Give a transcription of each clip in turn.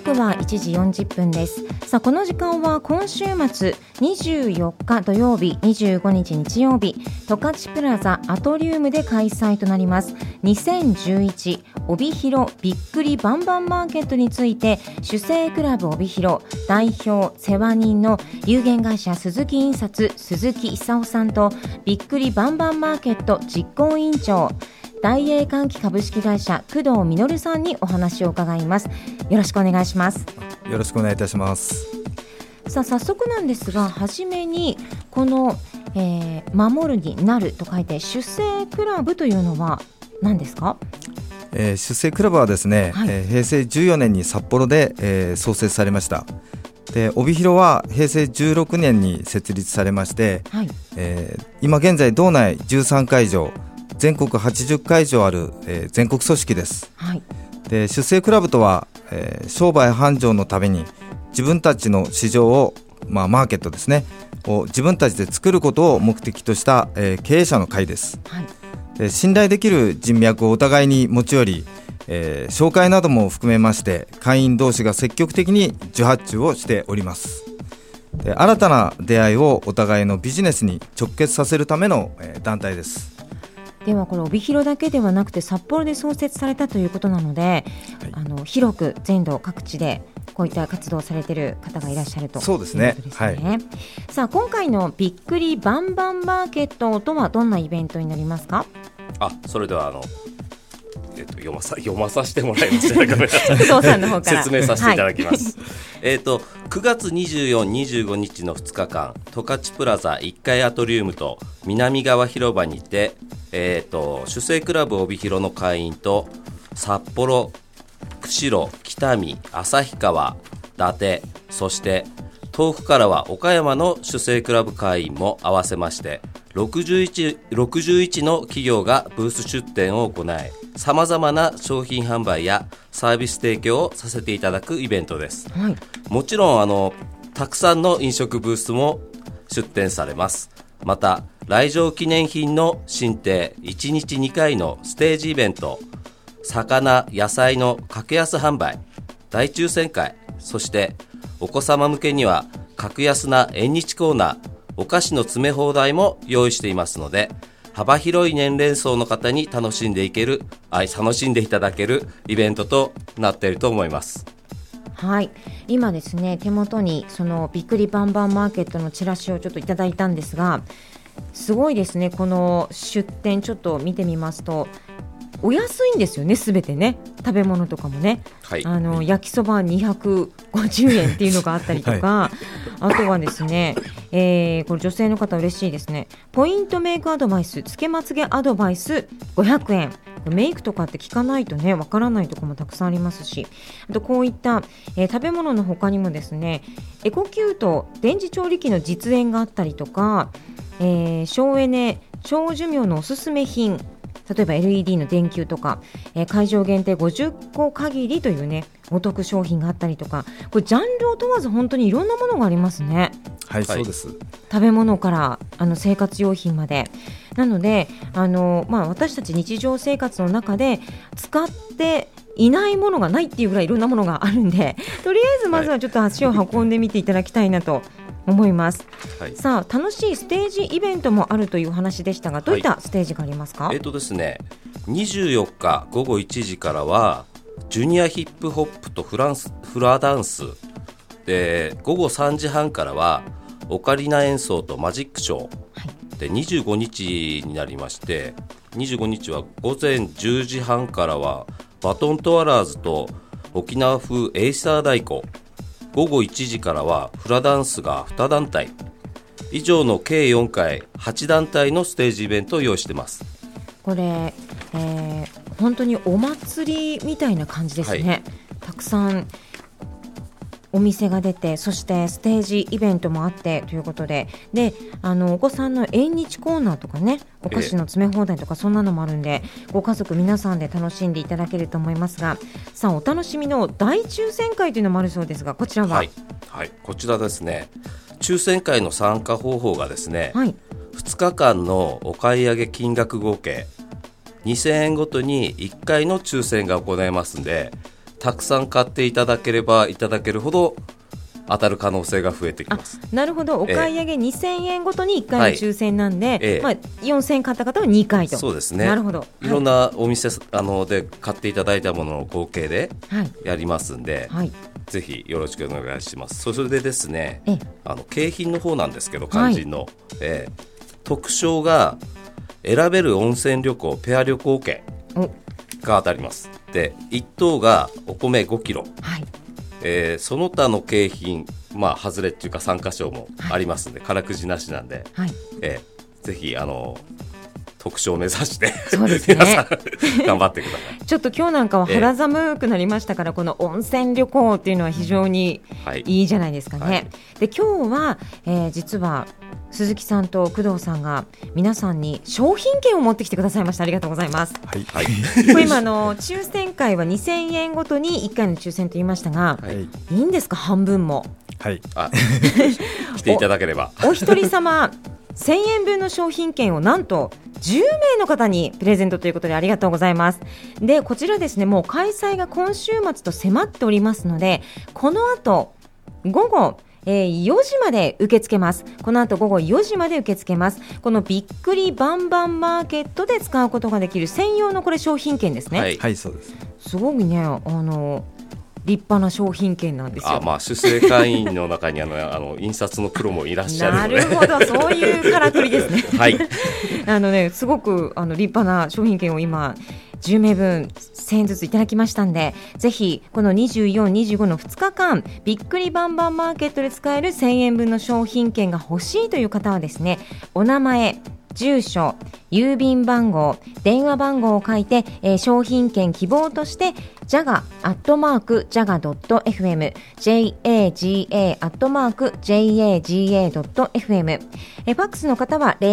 刻は1時40分です。さあ、この時間は今週末24日土曜日、25日日曜日、十勝プラザアトリウムで開催となります2011帯広びっくりバンバンマーケットについて、主催クラブ帯広代表世話人の有限会社鈴木印刷鈴木勲さんと、びっくりバンバンマーケット実行委員長大栄歓喜株式会社工藤実さんにお話を伺います。よろしくお願いします。 よろしくお願いいたします。 さあ、早速なんですが、はじめにこの、守るになると書いて出世クラブというのは何ですか？ 出世クラブはですね、 はい、 平成14年に札幌で、創設されました。で、帯広は平成16年に設立されまして、はい、今現在道内13会場全国80会場ある、全国組織です。はい、で、出世クラブとは、商売繁盛のために自分たちの市場を、マーケットですねを自分たちで作ることを目的とした、経営者の会です。はい、で、信頼できる人脈をお互いに持ち寄り、紹介なども含めまして会員同士が積極的に受発注をしております。で、新たな出会いをお互いのビジネスに直結させるための、団体です。 では、これ帯広だけではなくて札幌で創設されたということなので、はい、広く全土各地でこういった活動をされている方がいらっしゃるということですね。はい、さあ、今回のびっくりバンバンマーケットとはどんなイベントになりますか？ それでは読まさせてもらいますごめんなさいさんの方から説明させていただきます。はい、9月24、25日の2日間、十勝プラザ1階アトリウムと南側広場にて、主催クラブ帯広の会員と札幌、釧路、北見、旭川、伊達、そして遠くからは岡山の主催クラブ会員も合わせまして61の企業がブース出展を行い、さまざまな商品販売やサービス提供をさせていただくイベントです。はい、もちろんたくさんの飲食ブースも出展されます。また、来場記念品の進呈、1日2回のステージイベント、魚・野菜の格安販売、大抽選会、そしてお子様向けには格安な縁日コーナー、お菓子の詰め放題も用意していますので、幅広い年齢層の方に楽しんでいただけるイベントとなっていると思います。 はい、今ですね、手元にそのびっくりバンバンマーケットのチラシをちょっといただいたんですが、すごいですね。この出店ちょっと見てみますとお安いんですよね、すべてね。食べ物とかもね、はい、焼きそば250円っていうのがあったりとか、はい、あとはですね、これ女性の方嬉しいですね。ポイントメイクアドバイス、つけまつげアドバイス500円。メイクとかって聞かないとね、わからないところもたくさんありますし、あとこういった、食べ物の他にもですね、エコキュート電磁調理器の実演があったりとか、省エネ長寿命のおすすめ品、例えば LED の電球とか、会場限定50個限りというね、お得商品があったりとか、これジャンルを問わず本当にいろんなものがありますね。 はい、そうです。 食べ物から生活用品まで。なので私たち日常生活の中で使っていないものがないっていうぐらいいろんなものがあるんで、とりあえずまずはちょっと足を運んでみていただきたいなと思います。はい、さあ、楽しいステージイベントもあるという話でしたが、どういったステージがありますか？ ですね、24日午後1時からはジュニアヒップホップとフラダンスで、午後3時半からはオカリナ演奏とマジックショー、はい、で25日になりまして、25日は午前10時半からはバトントワラーズと沖縄風エイサー太鼓、午後1時からはフラダンスが2団体以上の計4回8団体のステージイベントを用意しています。 これ、本当にお祭りみたいな感じですね。はい、たくさんお店が出て、そしてステージイベントもあってということで、お子さんの縁日コーナーとかね、お菓子の詰め放題とかそんなのもあるんで、ご家族皆さんで楽しんでいただけると思いますが、さあ、お楽しみの大抽選会というのもあるそうですが、こちらは？ はい、こちらですね、抽選会の参加方法がですね、はい、2日間のお買い上げ金額合計2000円ごとに1回の抽選が行えますので、 たくさん買っていただければいただけるほど当たる可能性が増えてきます。 なるほど。お買い上げ2000円ごとに1回の抽選なんで、4000円買った方は2回と。 そうですね。 なるほど。 いろんなお店で買っていただいたものの合計でやりますんで、ぜひよろしくお願いします。それでですね、景品の方なんですけど、肝心の、特賞が選べる温泉旅行ペア旅行券が当たります。で、1等がお米5キロ、その他の景品、外れっていうか参加賞もありますんで、からくじなしなんで、ぜひ特賞を目指してそうです、ね、 皆さん頑張ってください。 ちょっと今日なんかは肌寒くなりましたから、この温泉旅行っていうのは非常にいいじゃないですかね。で、今日は、実は鈴木さんと工藤さんが皆さんに商品券を持ってきてくださいました。ありがとうございます。これ今抽選会は2000円ごとに1回の抽選と言いましたが、いいんですか、半分も。来ていただければお一人様1000円分の商品券をなんと10名の方にプレゼントということでありがとうございます。で、こちらですね、もう開催が今週末と迫っておりますので、この後午後4時まで受け付けます。この後午後4時まで受け付けます。このびっくりバンバンマーケットで使うことができる専用のこれ商品券ですね。 はい、そうです。 すごいね、立派な商品券なんですよ。 主製会員の中に印刷のプロもいらっしゃるのでなるほど、そういうからくりですね。すごく立派な商品券を今10名分1000円ずついただきましたんで、ぜひこの24、25の2日間びっくりバンバンマーケットで使える1000円分の商品券が欲しいという方はですね、お名前、住所、郵便番号、電話番号を書いて、商品券希望として jaga@jaga.fm jaga@jaga.fm ファックスの方は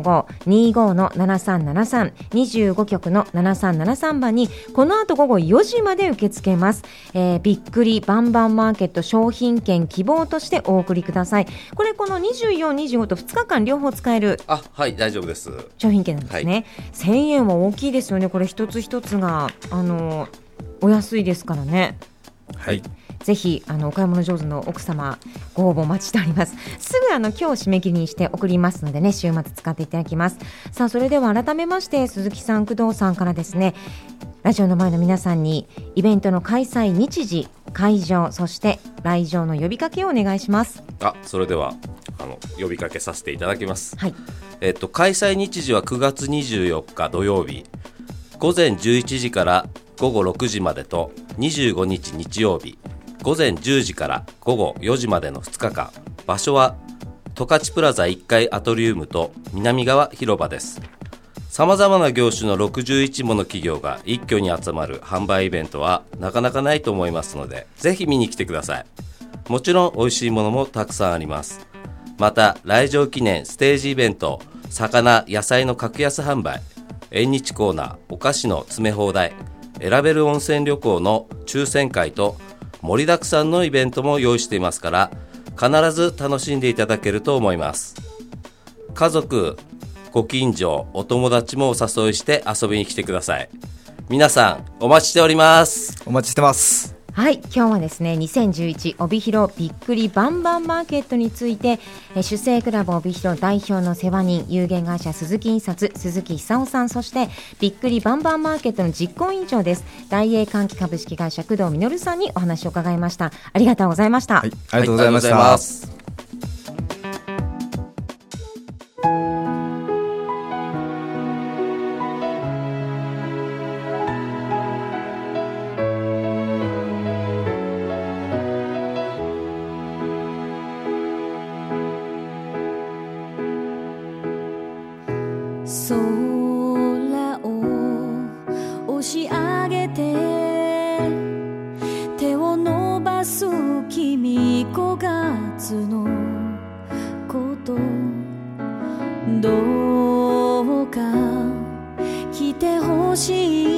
0155-25-7373 25局の7373番にこの後午後4時まで受け付けます。びっくりバンバンマーケット商品券希望としてお送りください。これこの24、25と2日間両方使える大丈夫です。 商品券なんですね。1000円は大きいですよね。これ一つ一つがお安いですからね。ぜひお買い物上手の奥様ご応募お待ちしております。すぐ今日締め切りにして送りますのでね、週末使っていただきます。さあ、それでは改めまして鈴木さん、工藤さんからですね、ラジオの前の皆さんにイベントの開催日時、会場、そして来場の呼びかけをお願いします。 それでは呼びかけさせていただきます。開催日時は9月24日土曜日午前11時から午後6時までと、25日日曜日午前10時から午後4時までの2日間。場所は十勝プラザ1階アトリウムと南側広場です。様々な業種の61もの企業が一挙に集まる販売イベントはなかなかないと思いますので、ぜひ見に来てください。もちろん美味しいものもたくさんあります。また来場記念ステージイベント、魚野菜の格安販売、縁日コーナー、お菓子の詰め放題、選べる温泉旅行の抽選会と盛りだくさんのイベントも用意していますから、必ず楽しんでいただけると思います。家族、ご近所、お友達もお誘いして遊びに来てください。皆さんお待ちしております。 お待ちしてます。 はい、今日はですね、2011帯広びっくりバンバンマーケットについて、主催クラブ帯広代表の世話人、有限会社鈴木印刷鈴木久夫さん、そしてびっくりバンバンマーケットの実行委員長です、大英換気株式会社工藤実さんにお話を伺いました。ありがとうございました。 ありがとうございました。 空を押し上げて手を伸ばす君、5月のことどうか来てほしい